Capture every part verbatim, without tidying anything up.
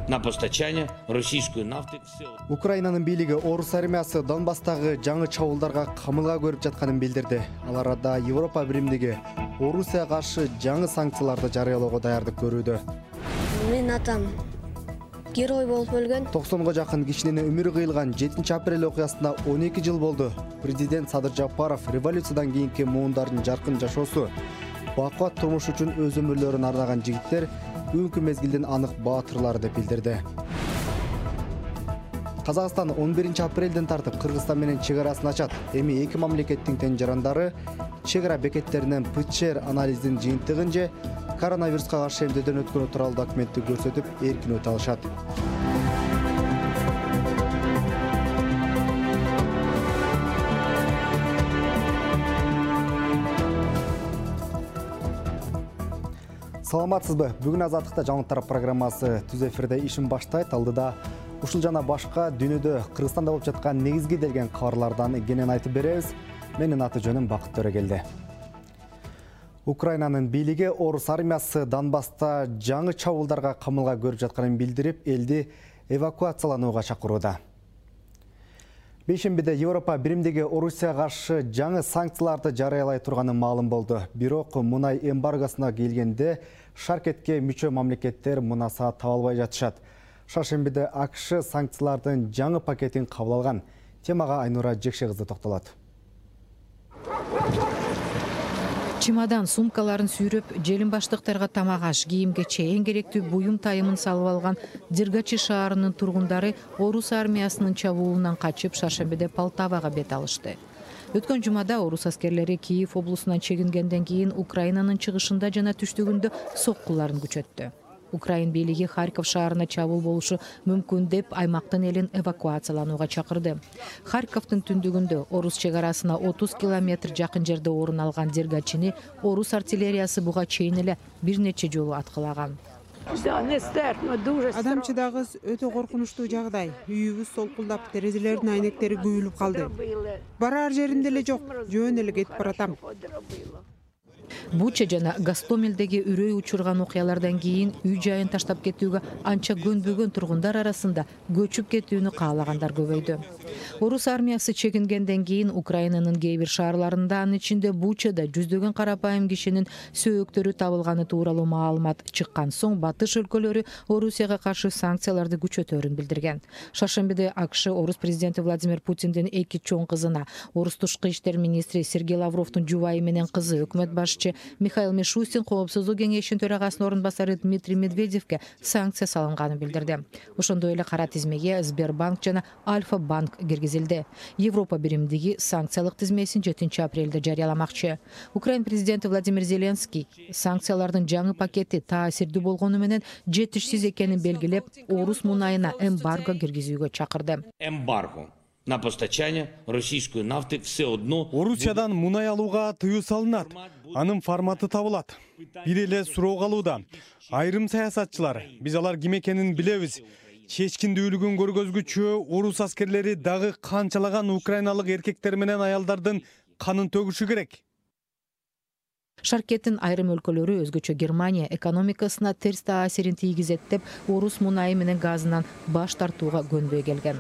на постачание российской нафты. Украинаның бийлиги Орус армиясы Донбасстагы жаңы чабуулдарга камылга көрүп жатканын билдирди. Ал арада Европа биримдиги Орусияга каршы жаңы санкцияларды жарыялоого даярдык көрүүдө. Мен атам герой болуп өлгөн. токсонго жакын кишинин өмүрү кыйылган жетинчи апрель окуясына он эки жыл болду. Президент Садыр Жапаров революциядан кийинки муундардын жаркын жашоосу, бакуат турмуш үчүн өз өмүрлөрүн ардаган жигиттер бүгүнкү мезгилдин анык баатырлары деп билдирди. Казакстан он биринчи апрелден тартып Кыргызстан менен чек арасын ачат. Эми эки мамлекеттин тең жарандары чек ара бекеттеринен ПЦР анализдин жыйынтыгын же коронавируска каршы эмдөөдөн өткөнү тууралуу документти көрсөтүп эркин өтө алышат. Саламатсызбы? Бүгүн Азаттыкта жаңылыктар программасы түз эфирде ишин баштайт. Алдыда ушул жана башка дүйнөдө Кыргызстанда болуп жаткан негизги делген кабарлардан кенен айтып беребиз. Менин аты жөнүм Бакыт Төрөгелди. Украинанын бийлиги Орус армиясы Донбасста жаңы чабуулдарга камылга көрүп жатканын билдирип, элди эвакуацияланууга чакырууда. Бейшембиде Европа биримдиги Орусияга каршы жаңы санкцияларды жарыялай турганы маалым болду. Бирок мунай эмбаргосуна келгенде шаркетке мүчө мамлекеттер мунаса таба албай жатышат. Шаршембиде АКШ санкциялардын жаңы пакетин кабыл алган. Темага Айнура Жекше кызы токтолот. Чемодан сумкаларын сүйрөп, желин баштыктарга тамак аш, кийимге чейин керектүү буюм тайымын салып алган Дергачи шаарынын тургундары Орус армиясынын чабуулунан качып Шаршембиде Полтавага бет алышты. Өткөн жумада Орус аскерлери Киев облусунан чегингенден кийин Украинанын чыгышында жана түштүгүндө соккуларын күчөттү. Украин бийлиги Харьков шаарына чабуул болушу мүмкүн деп аймактын элин эвакуацияланууга чакырды. Харьковдун түндүгүндө Орус чек арасына отуз километр жакын жерде орун алган Дергачини Орус артиллериясы буга чейин эле бир нече жолу аткылаган. Адам чыдагыс өтө коркунучтуу жагдай. Үйүбүз солкулдап, терезелердин айнектери күйүлүп калды. Барар жеримде эле жок, жөн эле кетип баратам. Буча жана Гастомелдеги үрөй учурган окуялардан кийин үй жайын таштап кетүүгө анча көнбөгөн тургундар арасында көчүп кетүүнү каалагандар көбөйдү. Орус армиясы чегингенден кийин Украинанын кээ бир шаарларында, анын ичинде Бучада жүздөгөн карапайым кишинин сөөктөрү табылганы тууралуу маалымат чыккан соң батыш өлкөлөрү Орусияга каршы санкцияларды күчөтөрүн билдирген. Шаршембиде АКШ Орус президенти Владимир Путиндин эки чоң кызына, Орус тышкы иштер министри Сергей Лавровдун жубайы менен кызы, өкмөт башчы Михаил Мишустин коопсуздук кеңешинин төрагасынын орун басары Дмитрий Медведевке санкция салынганын билдирди. Ошондой эле кара тизмеге Сбербанк жана Альфа-банк киргизилди. Европа биримдиги санкциялык тизмесин жетинчи апрелде жарыяламакчы. Украин президенти Владимир Зеленский санкциялардын жаңы пакети таасирдүү болгону менен жетишсиз экенин белгилеп, Орус мунайына эмбарго киргизүүгө чакырды. Эмбарго на постачание российской нафты все одно. Орусиядан мунай алууга тыюу салынат. Анын форматы табылат. Бир эле суроо калууда. Айрым саясатчылар, биз алар ким экенин билебиз. Чечкиндүүлүгүн көргөзгүчү Орус аскерлери дагы канчалаган украиналык эркектер менен аялдардын канын төгүшү керек. Шаркеттин айрым өлкөлөрү, өзгөчө Германия экономикасына терс таасирин тийгизет деп Орус мунайы менен газынан баш тартууга көнбөй келген.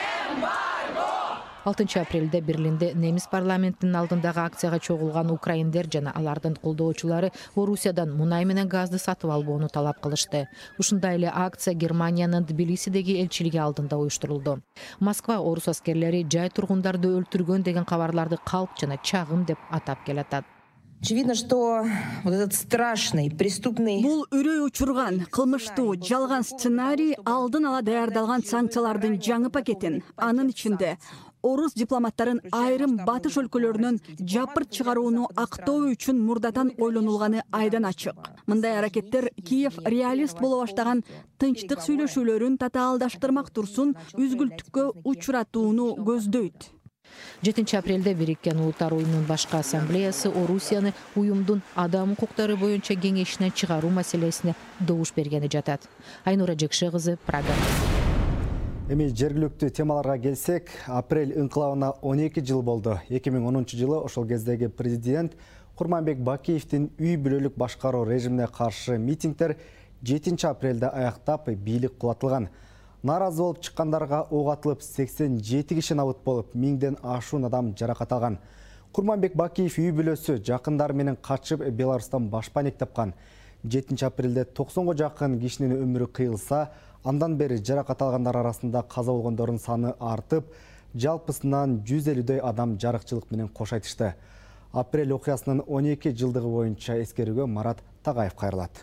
алтынчы апрелде Берлинде немис парламентинин алдындагы акцияга чогулган украиндер жана алардын колдоочулары Орусиядан мунай менен газды сатып албоону талап кылышты. Ушундай эле акция Германиянын Тбилисидеги элчилиги алдында уюштурулду. Москва Орус аскерлери жай тургундарды өлтүргөн деген кабарларды калп жана чагым деп атап келатат. Очевидно, что вот этот страшный преступный... Бул үрөй учурган, кылмыштуу, жалган сценарий алдын ала даярдалган санкциялардын жаңы пакетин, анын ичинде Орус дипломаттарын айрым батыш өлкөлөрүнөн жапырт чыгарууну актоо үчүн мурдатан ойлонулганы айдан ачык. Мындай аракеттер Киев реалист боло баштаган тынчтык сүйлөшүүлөрүн татаалдаштырмак турсун үзгүлтүккө учуратууну көздөйт. жетинчи апрелде Бириккен Улуттар уюмунун башкы ассамблеясы Орусияны уюмдун адам укуктары боюнча кеңешинен чыгаруу маселесине добуш бергени жатат. Айнура Жекше кызы, Прага. Эми жергиликтүү темаларга келсек, апрель ыңкылабына он эки жыл болду. эки миң онунчу жылы ошол кездеги президент Курманбек Бакиевдин үй бүлөлүк башкаруу режимине каршы митингдер жетинчи апрелде аяктап бийлик кулатылган. Наразы болуп чыккандарга ок атылып, сексен жети киши набыт болуп, миңден ашуун адам жаракат алган. Курманбек Бакиев үй бүлөсү жакындары менен качып Беларустан башпаник тапкан. жетинчи апрелде токсонго жакын кишинин өмүрү кыйылса, андан бери жаракат алгандар арасында каза болгондордун саны артып, жалпысынан жүз элүүдөй адам жарыкчылык менен кош айтышты. Апрель окуясынын он эки жылдыгы боюнча эскерүүгө Марат Тагаев кайрылат.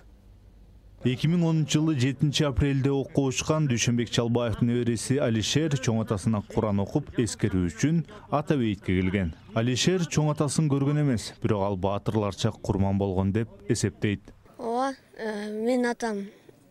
эки миң онунчу жылы жетинчи апрелде окко учкан Дүйшөнбек Чалбаевдин небереси Алишер чоң атасына Куран окуп эскерүү үчүн ата бейитке келген. Алишер чоң атасын көргөн эмес, бирок ал баатырларча курман болгон деп эсептейт. Ооба, менин атам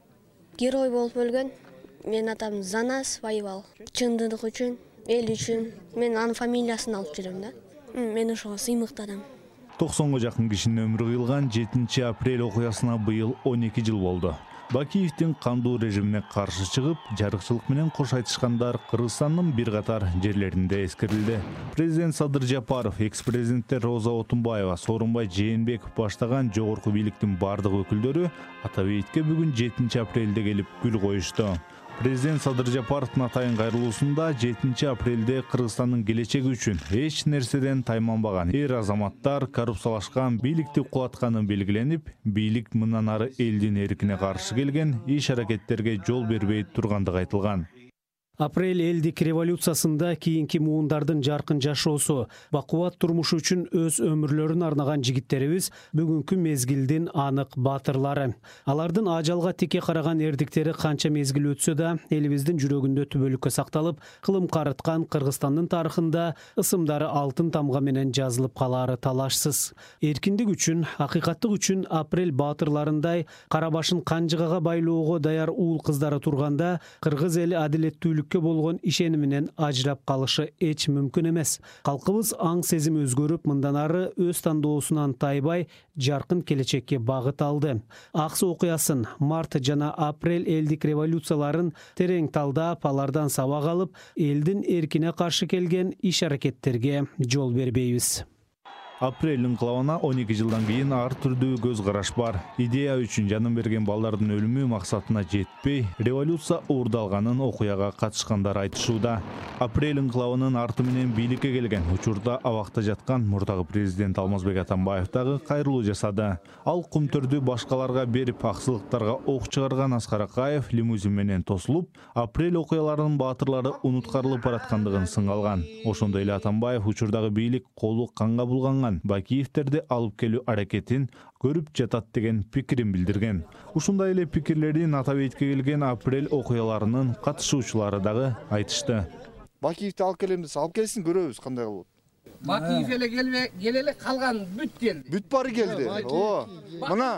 герой болуп өлгөн. Менин атам Занас воевал. Чындык үчүн, эл үчүн. Мен анын фамилиясын алып жүрөм да. Мен ошого сыймыктадым. токсонго жакын кишинин өмүрү кыйылган жетинчи апрель окуясына быйыл он эки жыл болду. Бакиевдин кандуу режимине каршы чыгып, жарыкчылык менен кош айтышкандар Кыргызстандын бир катар жерлеринде эскерилди. Президент Садыр Жапаров, экс-президенттер Роза Отунбаева, Сооронбай Жээнбеков баштаган жогорку бийликтин бардык өкүлдөрү ата бейитке бүгүн жетинчи апрелде келип гүл коюшту. Президент Садыр Жапаровдун атайын кайрылуусунда жетинчи апрелде Кыргызстандын келечеги үчүн эч нерседен тайманбаган эр азаматтар коррупциялашкан бийликти кулатканы белгиленип, бийлик мындан ары элдин эркине каршы келген иш аракеттерге жол бербей тургандыгы айтылган. Апрель элдик революциясында кийинки муундардын жаркын жашоосу, бакубат турмушу үчүн өз өмүрлөрүн арнаган жигиттерибиз бүгүнкү мезгилдин анык баатырлары. Алардын ажалга тике караган эрдиктери канча мезгил өтсө да, элибиздин жүрөгүндө түбөлүккө сакталып, кылым карыткан Кыргызстандын тарыхында ысымдары алтын тамга менен жазылып калаары талашсыз. Эркиндик үчүн, акыйкаттык үчүн апрель баатырларындай кара башын канжыгага байлоого даяр уул кыздары турганда, кыргыз эли адилеттүүлүк болгон ишениминен ажырап калышы эч мүмкүн эмес. Калкыбыз аң сезим өзгөрүп, мындан ары өз тандоосунан тайбай жаркын келечекке багыт алды. Аксы окуясын, март жана апрель элдик революцияларын терең талдап, алардан сабак алып, элдин эркине каршы келген иш аракеттерге жол бербейбиз. Апрель инкылабына он эки жылдан кийин ар түрдүү көз караш бар. Идея үчүн жанын берген балдардын өлүмү максатына жетпей, революция уурдалганын окуяга катышкандар айтышууда. Апрель инкылабынын арты менен бийликке келген учурда абакта жаткан мурдагы президент Алмазбек Атамбаев дагы кайрылуу жасады. Ал кумтөрдү башкаларга берип, аксылыктарга ок чыгарган Аскар Акаев лимузин менен тосулуп, апрель окуяларынын баатырлары унуткарылып бараткандыгын сыңгалган. Ошондой эле Атамбаев учурдагы бийлик колу канга булганган Бакиевтерди алып келүү аракетин көрүп жатат деген пикирин билдирген. Ушундай эле пикирлерин ата бейитке келген апрель окуяларынын катышуучулары дагы айтышты. Бакиевти алып келем десе, алып келсин, көрөбүз кандай болот. Бакиев эле келбе, келеле калган бүт келди. Бүт бары келди. О, мына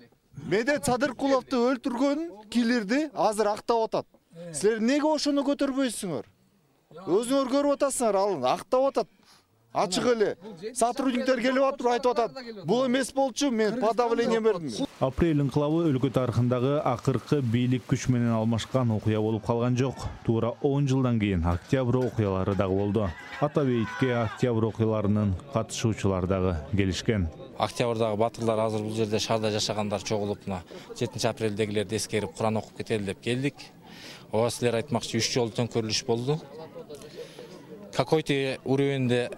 Медет Садыркуловду өлтүргөн килерди азыр актап атат. Силер неге ошону көтөрбөйсүңөр? Өзүңөр көрүп атасыңар, ал актап атат. Ачык эле сотрудниктер келип атып айтып атат. Бул эмес болчу, мен подавление бердим. Апрель инкылабы өлкө тарыхындагы акыркы бийлик күч менен алмашкан окуя болуп калган жок. Туура он жылдан кийин октябрь окуялары дагы болду. Ата бейитке октябрь окуяларынын катышуучулары дагы келишкен. Октябрдагы батырлар азыр бул жерде шаарда жашагандар чогулуп, жетинчи апрелдегилерди эскерип Куран окуп кетели деп келдик. Ооба, силер айтмакчы үч жолу төңкөрүлүш болду. Какой-то уровенде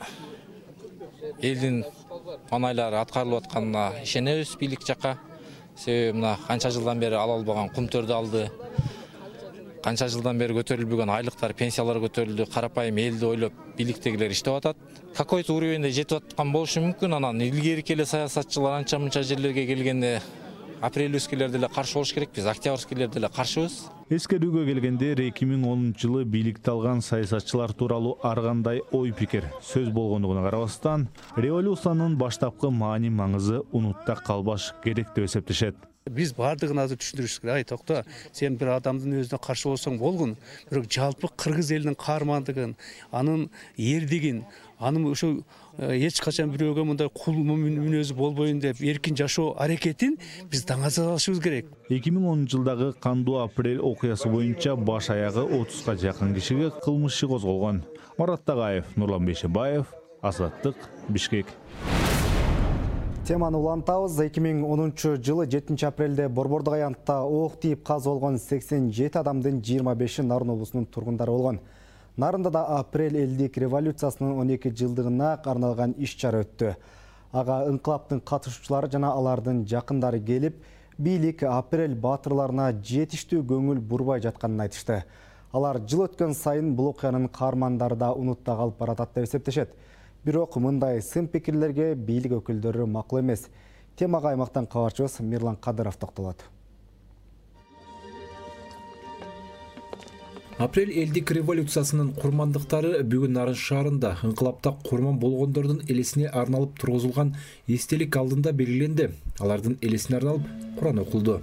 элдин манайлары аткарылып атканына ишенебиз бийлик жакка. Себеби мына канча жылдан бери ала албаган кумтөрдү алды. Канча жылдан бери көтөрүлбөгөн айлыктар, пенсиялар көтөрүлдү. Карапайым элди ойлоп бийликтегилер иштеп атат. Какой-то уровенде жетип аткан болушу мүмкүн. Анан илгерки эле саясатчылар анча мынча жерлерге келгенде апрельскилер деле каршы болуш керек, биз октябрьскилер деле каршыбыз. Эскерүүгө келгенде эки миң онунчу жылы бийликти алган саясатчылар тууралуу ар кандай ой пикир сөз болгондугуна карабастан, революциянын баштапкы маани маңызы унутта калбаш керек деп эсептешет. Биз бардыгын азыр түшүндүрүш керек. Ай токто, сен бир адамдын өзүнө каршы болсоң болгон, бирок жалпы кыргыз элинин каармандыгын, анын эрдигин, анын ошо эч качан бирөөгө мындай кул мүнөзү болбойн деп эркин жашоо аракетин биз даңазалашыбыз керек. эки миң онунчу жылдагы кандуу апрель окуясы боюнча баш аягы отузга жакын кишиге кылмыш иши козголгон. Марат Тагаев, Нурлан Бейшебаев, Азаттык, Бишкек. Теманы улантабыз. эки миң онунчу жылы жетинчи апрелде Борбордук аянтта ок тийип каза болгон сексен жети адамдын жыйырма беши Нарын облусунун тургундары болгон. Нарында да апрель элдик революциясынын он эки жылдыгына арналган иш-чара өттү. Ага ыңкылаптын катышуучулары жана алардын жакындары келип, бийлик апрель баатырларына жетиштүү көңүл бурбай жатканын айтышты. Алар жыл өткөн сайын бул окуянын каармандары да унутта калып баратат деп эсептешет. Бирок мындай сын пикирлерге бийлик өкүлдөрү макул эмес. Темага аймактан кабарчыбыз Мирлан Кадыров токтолот. Апрель элдик революциясынын курмандыктары бүгүн Нарын шаарында ыңкылапта курман болгондордун элесине арналып тургузулган эстелик алдында белгиленди. Алардын элесине арналып Куран окулду.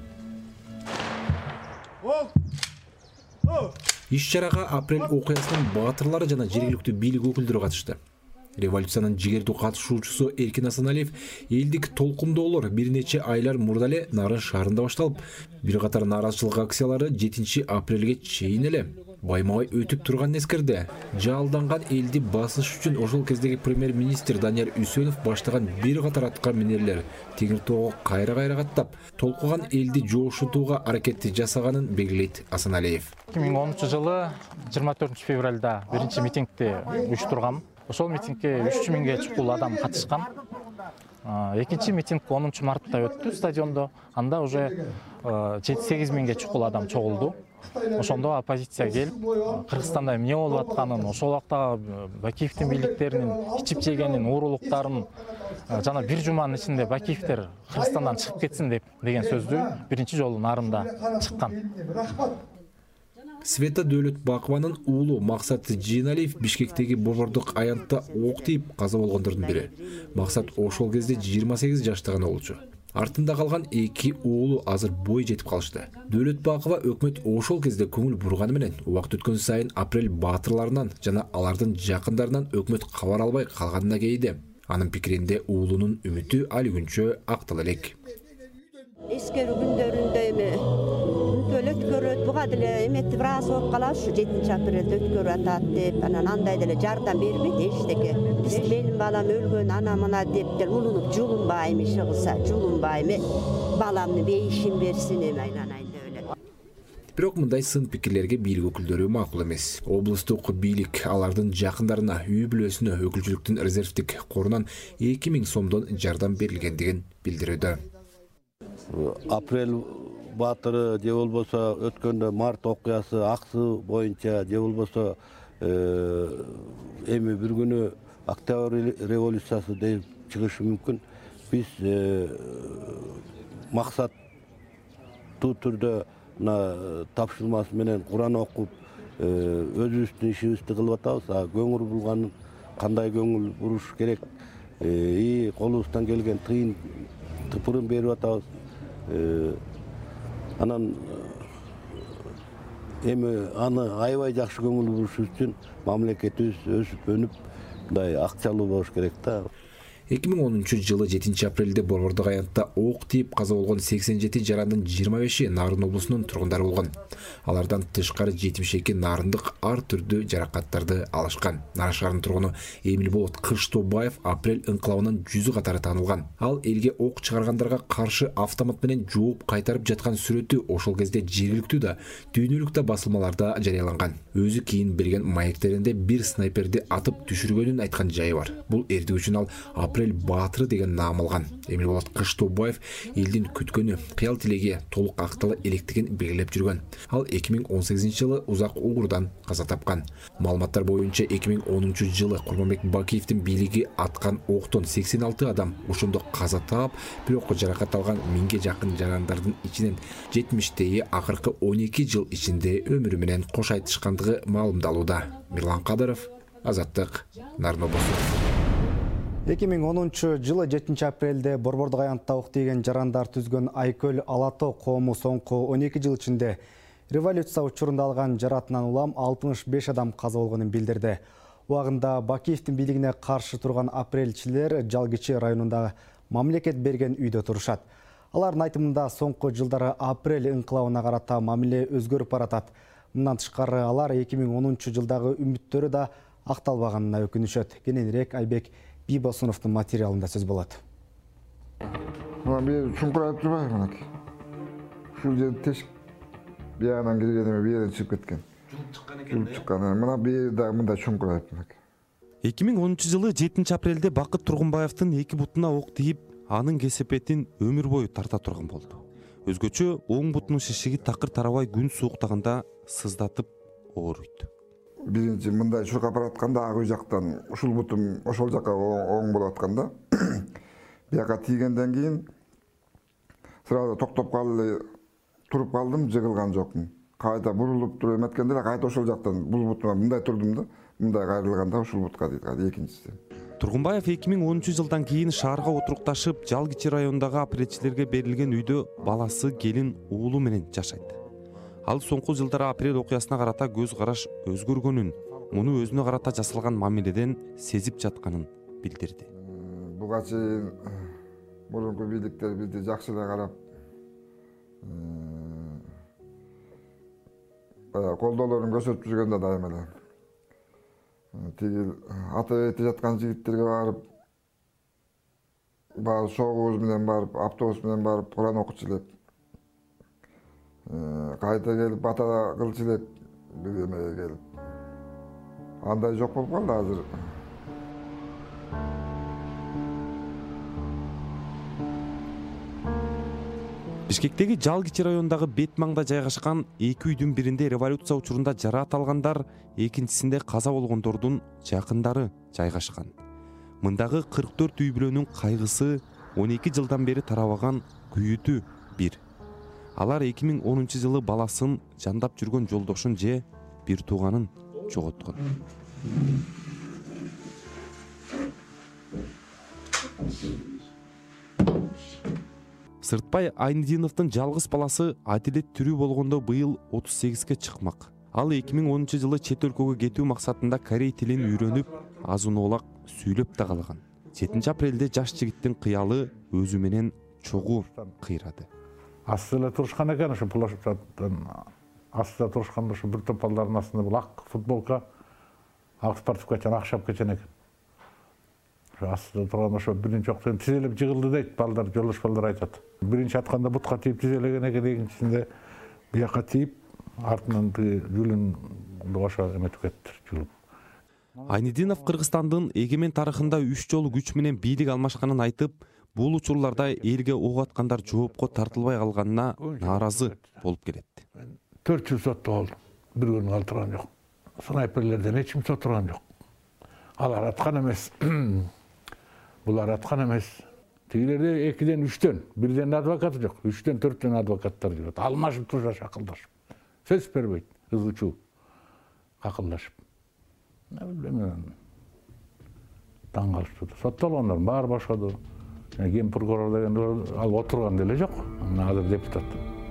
Иш-чарага апрель окуясынын баатырлары жана жергиликтүү бийлик өкүлдөрү катышты. Революциянын жигердүү катышуучусу Эркин Асаналиев элдик толкундоолор бир нече айлар мурда эле Нарын шаарында башталып, бир катар нааразычылык акциялары жетинчи апрелге чейин эле баймабай өтүп турганын эскерди. Жалданган элди басыш үчүн ошол кездеги премьер-министр Данияр Үсөнов баштаган бир катар атка минерлер Теңиртоого кайра-кайра каттап, толкуган элди жоошутууга аракетти жасаганын белгилейт Асаналиев. эки миң онунчу жылы жыйырма төртүнчү февралда биринчи митингди уюштургам. Ошол митингге үч жүз миңге чукул адам катышкан. Экинчи митинг онунчу мартта өттү стадиондо. Анда уже жети сегиз миңге чукул адам чогулду. Ошондо оппозиция келип, Кыргызстанда эмне болуп атканын, ошол убакта Бакиевдин бийликтеринин ичип жегенин, уурулуктарын жана бир жуманын ичинде Бакиевдер Кыргызстандан чыгып кетсин деп деген сөздү биринчи жолу Нарында чыккан. Света Дөөлөтбакованын уулу Максат Жийналиев Бишкектеги Борбордук аянтта ок тийип каза болгондордун бири. Максат ошол кезде жыйырма сегиз жаштагы болчу. Артында калган эки уулу азыр бой жетип калышты. Дөөлөтбакова өкмөт ошол кезде көңүл бурганы менен убакыт өткөн сайын апрель баатырларынан жана алардын жакындарынан өкмөт кабар албай калганына кейиди. Анын пикиринде уулунун үмүтү али күнчө актала элек. Эскерүү күндөрүндө эми өлөт өткөрөт, буга деле эметти бир аз болуп калат, ушу жетинчи апрелде өткөрүп атат деп, анан андай деле жардам бербейт эчтеке. Биз менин балам өлгөн, ана мына деп деле улунуп жулунбайм, иши кылса жулунбайм, баламны бейишин берсин эми айланайын деп эле. Бирок мындай сын пикирлерге бийлик өкүлдөрү макул эмес. Облустук бийлик алардын жакындарына үй бүлөсүнө өкүлчүлүктүн резервдик корунан эки миң сомдон жардам берилгендигин билдирүүдө. Апрель баатыры же болбосо өткөндө март окуясы аксы боюнча же болбосо эми бир күнү октябрь революциясы деп чыгышы мүмкүн. Биз максаттуу түрдө мына тапшырмасы менен Куран окуп өзүбүздүн ишибизди кылып атабыз. Көңүл бурганын кандай көңүл буруш керек, и колубуздан келген тыйын тыпырын берип атабыз. Анан эми аны аябай жакшы көңүл буруш үчүн мамлекетибиз өсүп өнүп мындай акчалуу болуш керек да. эки миң онунчу жылы жетинчи апрелде Борбордук аянтта ок тийип каза болгон сексен жети жарандын жыйырма беши Нарын облусунун тургундары болгон. Алардан тышкары жетимиш эки нарындык ар түрдүү жаракаттарды алышкан. Нарын шаарынын тургуну Эмилболот Кыштобаев апрель ыңкылабынын жүзү катары таанылган. Ал элге ок чыгаргандарга каршы автомат менен жооп кайтарып жаткан сүрөтү ошол кезде жергиликтүү да, дүйнөлүк да басылмаларда жарыяланган. Өзү кийин берген маектеринде бир снайперди атып түшүргөнүн айткан жайы бар. Бул эрдик үчүн ал апрель баатыры деген наам алган. Эмилболот Кыштобаев элдин күткөнү, кыял тилеги толук актала электигин белгилеп жүргөн. Ал эки миң он сегизинчи жылы узак угурдан каза тапкан. Маалыматтар боюнча эки миң онунчу жылы Курманбек Бакиевдин бийлиги аткан октон сексен алты адам ошондо каза таап, бирок жаракат алган миңге жакын жарандардын ичинен жетимиштейи акыркы он эки жыл ичинде өмүрү менен кош айтышкандыгы маалымдалууда. Мирлан Кадыров, Азаттык, Нарын облусу. эки миң онунчу жылы жетинчи апрелде Борбордук аянтта ок тийген жарандар түзгөн Айкөл Алато коому соңку он эки жыл ичинде революция учурунда алган жаратынан улам алтымыш беш адам каза болгонун билдирди. Убагында Бакиевдин бийлигине каршы турган апрельчилер Жалгичи районундагы мамлекет берген үйдө турушат. Алардын айтымында соңку жылдары апрель ыңкылабына карата мамиле өзгөрүп баратат. Мындан тышкары алар эки миң онунчу жылдагы үмүттөрү да акталбаганына өкүнүшөт. Кененирээк Айбек Бибосуновдун материалында сөз болот. Мына бери чуңкурайып турбайбы мынакей. Ушул жерди тешип биягынан киргениме бияден чыгып кеткен. Жулуп чыккан. Мына бери да мындай чуңкурайып мынакей. эки миң онунчу жылы жетинчи апрелде Бакыт Тургунбаевдин эки бутуна ок тийип, анын кесепетин өмүр бою тарта турган болду. Өзгөчө оң бутунун шишиги такыр тарабай күн сууктаганда сыздатып ооруйт. Биринчи мындай чуркап баратканда ак үй жактан ушул бутум ошол жакка оң болуп атканда бияка тийгенден кийин сразу токтоп калды, туруп калдым, жыгылган жокмун. Кайта бурулуп туруп эметкенде эле кайта ошол жактан бул бутума мындай турдум да, мындай кайрылганда ушул бутка дейт, экинчиси. Тургунбаев эки миң онунчу жылдан кийин шаарга отурукташып, Жал Кичи районундагы апрелчилерге берилген үйдө баласы, келин, уулу менен жашайт. Ал соңку жылдары апрель окуясына карата көз караш өзгөргөнүн, муну өзүнө карата жасалган мамиледен сезип жатканын билдирди. Буга чейин мурунку бийликтер бизди жакшы эле карап, колдоолорун көрсөтүп жүргөн да дайыма эле. Тиги ата эте жаткан жигиттерге барып, барып согуз менен барып, автобус менен барып Куран окучу элек. Кайта келип ата кылчу элек бир эмеге келип. Андай жок болуп калды азыр. Бишкектеги Жал Кичи районундагы бет маңда жайгашкан эки үйдүн биринде революция учурунда жараат алгандар, экинчисинде каза болгондордун жакындары жайгашкан. Мындагы кырк төрт үй бүлөнүн кайгысы он эки жылдан бери тарабаган күйүтү бир. Алар эки миң онунчу жылы баласын, жандап жүргөн жолдошун же бир тууганын жоготкон. Сыртбай Айнидиновдун жалгыз баласы Адилет тирүү болгондо быйыл отуз сегизге чыкмак. Ал эки миң онунчу жылы чет өлкөгө кетүү максатында корей тилин үйрөнүп, азын-оолак сүйлөп да калган. жетинчи апрелде жаш жигиттин кыялы өзү менен чогуу кыйрады. Астыда турушкан экен, ошо площадьтан астыда турушканда ошо бир топ балдардын астында бул ак футболка, ак спортивка, ак шапкачан экен. Астыда турган ошо биринчи октон тизелеп жыгылды дейт, балдар, жолдош балдар айтат. Биринчи атканда бутка тийип тизелеген экен, экинчисинде бияка тийип, артынан жүлүн ошо эметип кетти, жүлүп. Айнидинов Кыргызстандын эгемен тарыхында үч жолу күч менен бийлик алмашканын айтып, бул учурларда элге ок аткандар жоопко тартылбай калганына нааразы болуп келет. төрт жүз сот болду, бир күн калтырган жок. Снайперлерден эч ким сотурган жок. Алар аткан эмес. Булар аткан эмес. Тигилерде экиден үчтөн, бирден адвокаты жок, үчтөн төрттөн адвокаттар жүрөт. Алмашып турушат, акылдашып. Сөз бербейт, ызгычуу. Акылдашып. Не билем. Таң калышты. Соттолгондор баары башкады. Ген прокурор деген ал отурган деле жок. Азыр депутат.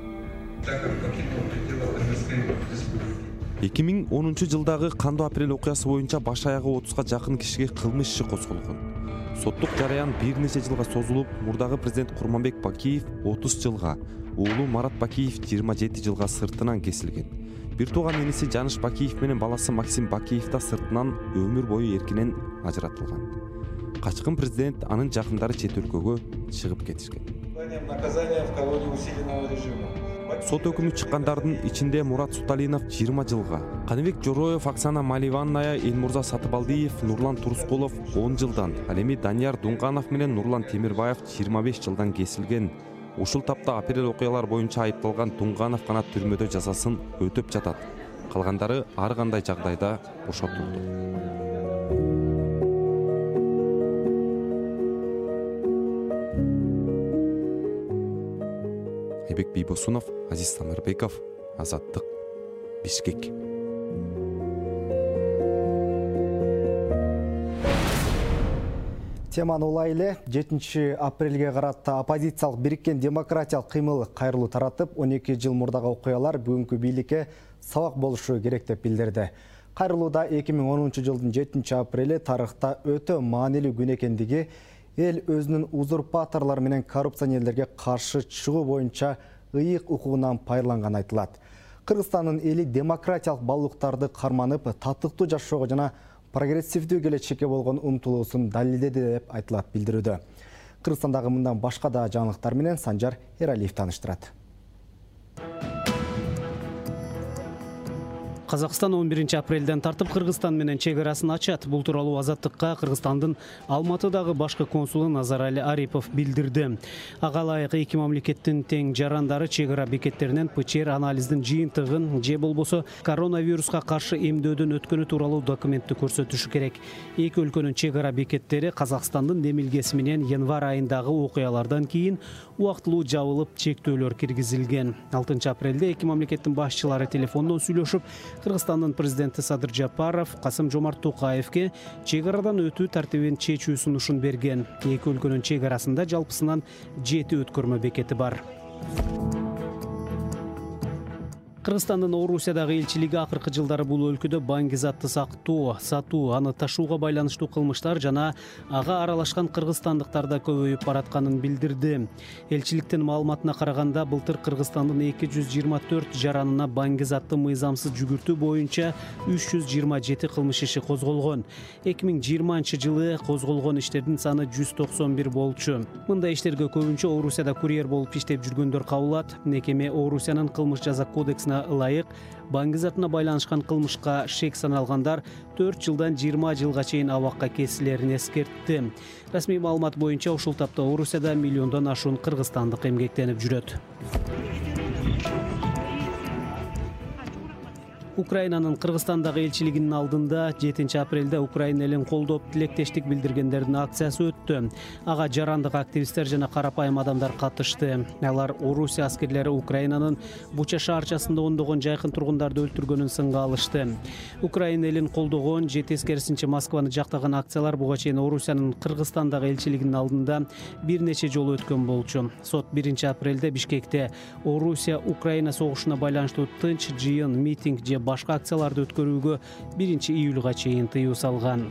эки миң онунчу жылдагы кандуу апрель окуясы боюнча баш аягы отузга жакын кишиге кылмыш иши козголгон. Соттук жараян бир нече жылга созулуп, мурдагы президент Курманбек Бакиев отуз жылга, уулу Марат Бакиев жыйырма жети жылга сыртынан кесилген. Бир тууган иниси Жаныш Бакиев менен баласы Максим Бакиев да сыртынан өмүр бою эркинен ажыратылган. Качкын президент анын жакындары чет өлкөгө чыгып кетишкен. Наказание в колонии усиленного режима. Сот өкүмү чыккандардын ичинде Мурат Суталинов жыйырма жылга, Каныбек Жороев, Оксана Маливанная, Элмурза Сатыбалдиев, Нурлан Турускулов он жылдан, ал эми Данияр Дунганов менен Нурлан Темирбаев жыйырма беш жылдан кесилген. Ушул тапта апрель окуялар боюнча айыпталган Дунганов гана түрмөдө жазасын өтөп жатат. Калгандары ар кандай жагдайда бошотулду. Айбек Бийбосунов, Азиз Самырбеков, Азаттык, Бишкек. Теманы улай эле жетинчи апрелге карата оппозициялык бириккен демократиялык кыймыл кайрылуу таратып, он эки жыл мурдагы окуялар бүгүнкү бийликке сабак болушу керек деп билдирди. Кайрылууда эки миң онунчу жылдын жетинчи апрели тарыхта өтө маанилүү күн экендиги, эл өзүнүн узурпаторлор менен коррупционерлерге каршы чыгуу боюнча ыйык укугунан пайдаланган айтылат. Кыргызстандын эли демократиялык баалуулуктарды карманып, татыктуу жашоого жана прогрессивдүү келечекке болгон умтулуусун далилдеди деп айтылат билдирүүдө. Кыргызстандагы мындан башка да жаңылыктар менен Санжар Эралиев таныштырат. Қазақстан он биринчи апрелден тартып Кыргызстан менен чегарасын ачат. Бул тууралуу Азаттыкка Кыргызстандын Алматыдагы башкы консулу Назарали Арипов билдирди. Ага ылайык эки мамлекеттин тең жарандары чегара бекеттеринен ПЧР анализдин жыйынтыгын же болбосо коронавируска каршы эмдөөдөн өткөнү тууралуу документти көрсөтүшү керек. Эки өлкөнүн чегара бекеттери Казакстандын демилгеси менен январь айындагы окуялардан кийин убактылуу жабылып, чектөөлөр киргизилген. алтынчы апрелде эки мамлекеттин башчылары телефондон сүйлөшүп, Кыргызстандын президенти Садыр Жапаров Касым Жомарт Токаевке чегарадан өтүү тартибин чечүү сунушун берген. Эки өлкөнүн чегарасында жалпысынан жети өткөрмө бекети бар. Кыргызстандын Орусиядагы элчилиги акыркы жылдары бул өлкөдө баңгизатты сактоо, сатуу, аны ташууга байланыштуу кылмыштар жана ага аралашкан кыргызстандыктарда көбөйүп баратканын билдирди. Элчиликтин маалыматына караганда, былтыр Кыргызстандын эки жүз жыйырма төрт жаранына баңгизатты мыйзамсыз жүгүртүү боюнча үч жүз жыйырма жети кылмыш иши козголгон. эки миң жыйырманчы жылы козголгон иштердин саны жүз токсон бир болчу. Мындай иштерге көбүнчө Орусияда курьер болуп иштеп жүргөндөр кабылат. Мекеме Орусиянын кылмыш жаза кодексине ылайык баңгизатына байланышкан кылмышка шек саналгандар төрт жылдан жыйырма жылга чейин абакка кесилерин эскертти. Расмий маалымат боюнча ушул тапта Орусияда миллиондон ашуун кыргызстандык эмгектенип жүрөт. Украинанын Кыргызстандагы элчилигинин алдында жетинчи апрелде Украина элин колдоп тилектештик билдиргендердин акциясы өттү. Ага жарандык активисттер жана карапайым адамдар катышты. Алар Орусия аскерлери Украинанын Буча шаарчасында ондогон жайкын тургундарды өлтүргөнүн сынга алышты. Украина элин колдогон же тескерисинче Москваны жактаган акциялар буга чейин Орусиянын Кыргызстандагы элчилигинин алдында бир нече жолу өткөн болчу. Сот биринчи апрелде Бишкекте Орусия Украина согушуна байланыштуу тынч жыйын, митинг же башка акцияларды өткөрүүгө биринчи июлга чейин тыюу салган.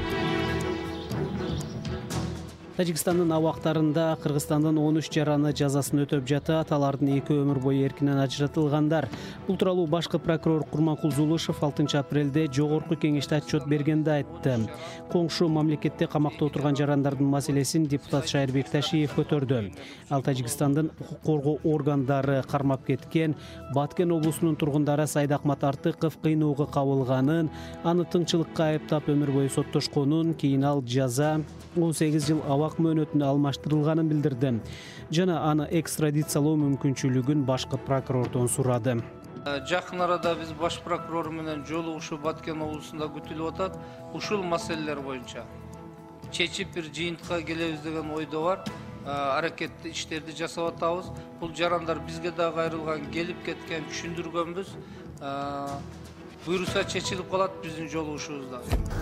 Тажикстандын абактарында Кыргызстандын он үч жараны жазасын өтөп жатат. Алардын эки өмүр бою эркинен ажыратылгандар. Бул тууралуу башкы прокурор Курманкул Зулушев алтынчы апрелде жогорку кеңеште отчет бергенде айтты. Коңшу мамлекетте камакта отурган жарандардын маселесин депутат Шайырбек Ташиев көтөрдү. Ал Тажикстандын укук коргоо органдары кармап кеткен Баткен облусунун тургундары Сайдакмат Артыков кыйноого кабылганын, аны тыңчылыкка айыптап өмүр бою соттошконун, кийин ал жаза он сегиз жыл абак мөөнөтүнө алмаштырылганын билдирди. Жана аны экстрадициялоо мүмкүнчүлүгүн башкы прокурордон сурады. Жакын арада биз баш прокурор менен жолугушуу Баткен облусунда күтүлүп атат. Ушул маселелер боюнча чечип бир жыйынтыкка келебиз деген ойдо бар. Аракет иштерди жасап атабыз. Бул жарандар бизге да кайрылган, келип кеткен, түшүндүргөнбүз. Буйруса чечилип калат биздин жолугушуубузда.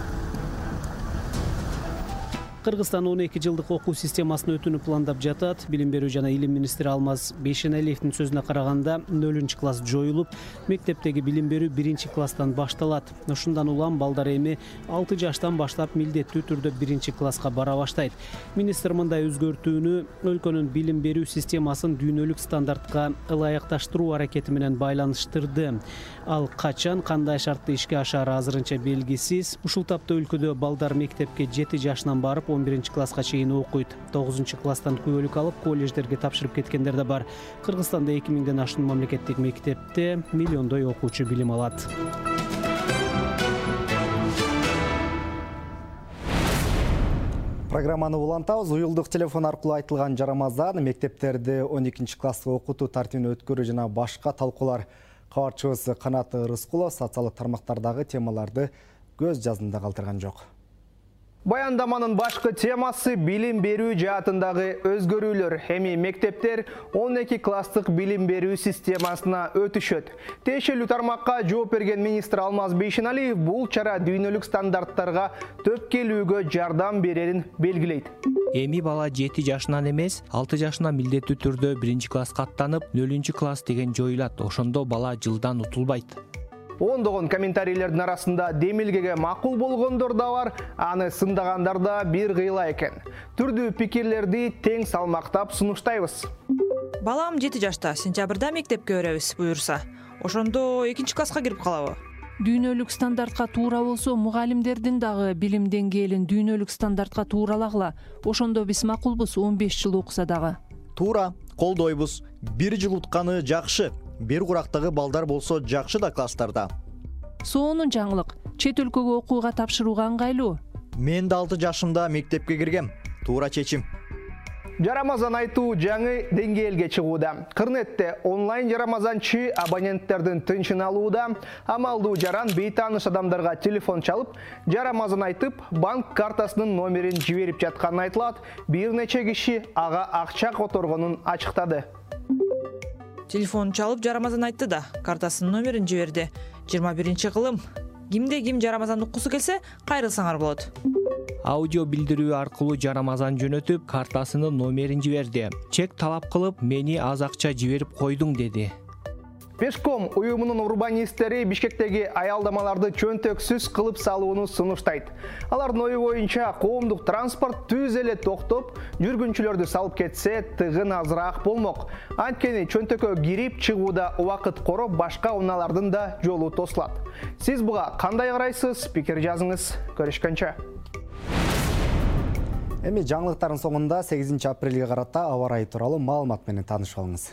Кыргызстан он эки жылдык окуу системасын өтүүнү пландап жатат. Билим берүү жана илим министри Алмаз Бейшеналиевдин сөзүнө караганда, нөлүнчү класс жоюлуп, мектептеги билим берүү биринчи класстан башталат. Ушундан улам балдар эми алты жаштан баштап милдеттүү түрдө биринчи класска бара баштайт. Министр мындай өзгөртүүнү өлкөнүн билим берүү системасын дүйнөлүк стандартка ылайыкташтыруу аракети менен байланыштырды. Ал качан, кандай шартта ишке ашары азырынча белгисиз. Ушул тапта өлкөдө балдар мектепке жети жашынан барып он биринчи класска чейин окуйт. тогузунчу класстан күбөлүк алып колледждерге тапшырып кеткендер да бар. Кыргызстанда эки миңден ашуун мамлекеттик мектепте миллиондой окуучу билим алат. Программаны улантабыз. Уюлдук телефон аркылуу айтылган жарамаздан мектептерди он экинчи класска окутуу тартибин өткөрүү жана башка талкуулар. Кабарчыбыз Канат Рыскулов социалдык тармактардагы темаларды көз жазында калтырган жок. Баяндаманын башкы темасы билим берүү жаатындагы өзгөрүүлөр. Эми мектептер он эки класстык билим берүү системасына өтүшөт. Тиешелүү тармакка жооп берген министр Алмаз Бейшеналиев бул чара дүйнөлүк стандарттарга төпкелүүгө жардам берерин белгилейт. Эми бала жети жашынан эмес, алты жашынан милдеттүү түрдө биринчи класска аттанып, нөлүнчү класс деген жоюлат. Ошондо бала жылдан утулбайт. Ондогон комментарийлердин арасында демилгеге макул болгондор да бар, аны сындагандар да бир кыйла экен. Түрдүү пикирлерди тең салмактап сунуштайбыз. Балам жети жашта, сентябрда мектепке беребиз буюрса. Ошондо экинчи класска кирип калабы? Дүйнөлүк стандартка туура болсо, мугалимдердин дагы билим деңгээлин дүйнөлүк стандартка тууралагыла. Ошондо биз макулбуз он беш жыл окуса дагы. Туура, колдойбуз. Бир жыл утканы жакшы. Бир курактагы балдар болсо жакшы да класстарда. Сонун жаңылык. Чет өлкөгө окууга тапшырууга ыңгайлуу. Мен да алты жашымда мектепке киргем. Туура чечим. Жарамазан айтуу жаңы деңгээлге чыгууда. Кырнетте онлайн жарамазанчы абоненттердин тынчын алууда. Амалдуу жаран бейтаныш адамдарга телефон чалып, жарамазан айтып, банк картасынын номерин жиберип жатканын айтылат. Бир нече киши ага акча которгонун ачыктады. Телефон чалып жарамазан айтты да, картасынын номерин жиберди. жыйырма биринчи кылым. Кимде ким жарамазан уккусу келсе, кайрылсаңар болот. Аудио билдирүү аркылуу жарамазан жөнөтүп, картасынын номерин жиберди. Чек талап кылып, мени аз акча жиберип койдуң деди. Пешком уюмунун урбанисттери Бишкектеги аялдамаларды чөнтөксүз кылып салууну сунуштайт. Алардын ою боюнча коомдук транспорт түз эле токтоп, жүргүнчүлөрдү салып кетсе, тыгын азыраак болмок. Анткени чөнтөккө кирип чыгууда убакыт короп, башка унаалардын да жолу тосулат. Сиз буга кандай карайсыз? Пикир жазыңыз. Көрүшкөнчө. Эми жаңылыктардын соңунда сегизинчи апрелге карата аба ырайы тууралуу маалымат менен таанышып алыңыз.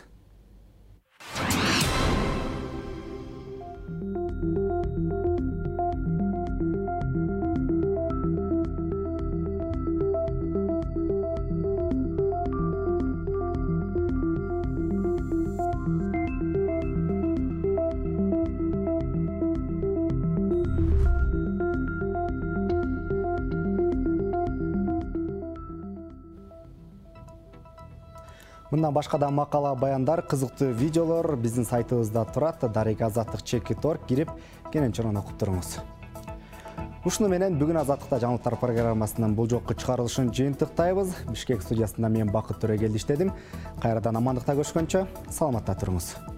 Мындан башка да макала, баяндар, кызыктуу видеолор биздин сайтыбызда турат. Дарек азаттык чекит точка орг кирип, кенен чоңон окуп туруңуз. Ушуну менен бүгүн Азаттыкта жаңылыктар программасынын бул жолку чыгарылышын жыйынтыктайбыз. Бишкек студиясында мен Бакыт Төрөгелди иштедим. Кайрадан амандыкта көрүшкөнчө, саламатта туруңуз.